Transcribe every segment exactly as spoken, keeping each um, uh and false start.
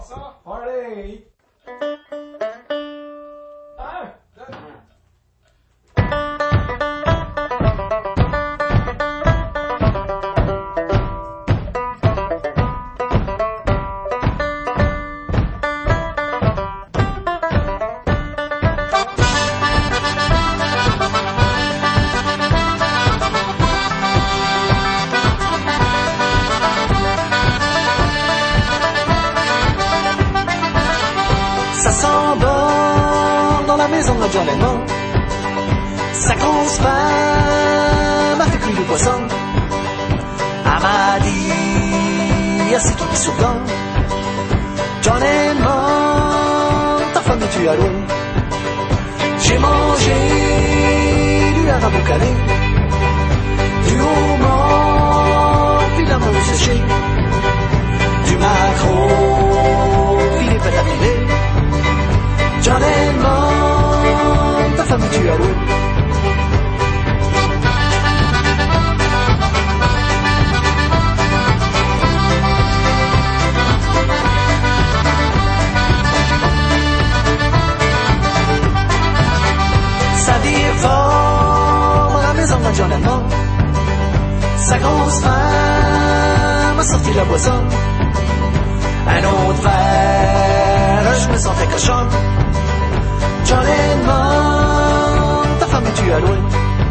ça, party! Un, deux. Ça s'endort dans la maison de John Lennon. Sa grosse femme a fait cuire du poisson. Elle m'a dit, c'est tout qui sourdent. John Lennon, ta femme est tuée à l'eau. J'ai mangé du haricot calé, du homard, puis de la morue séchée, du maquereau, puis des pâtes à filer. John Lennon, ta femme est tuée à l'eau. Ça vire fort dans la maison de John Lennon. Sa grosse femme a sorti la boisson. Un autre verre, je me sentais cochon. John Lennon, ta femme est tuée à l'eau.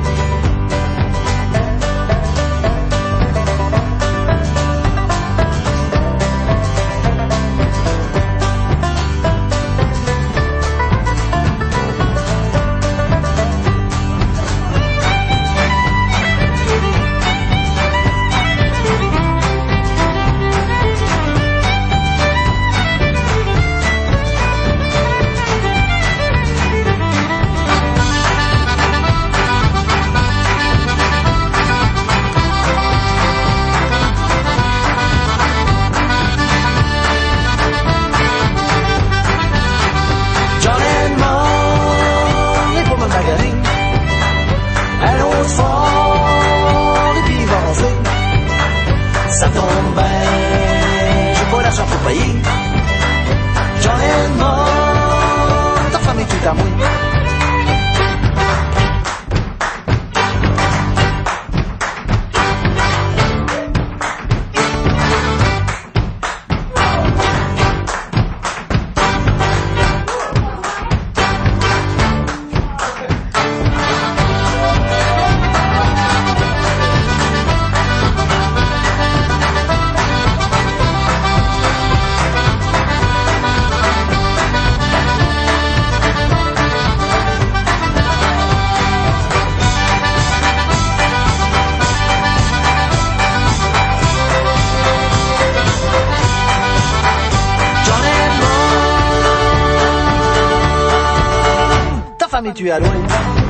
Ça tombe bien, j'ai pas l'argent pour payer. John Lennon, ta femme est toute à moi. Ta femme est tuée à loin.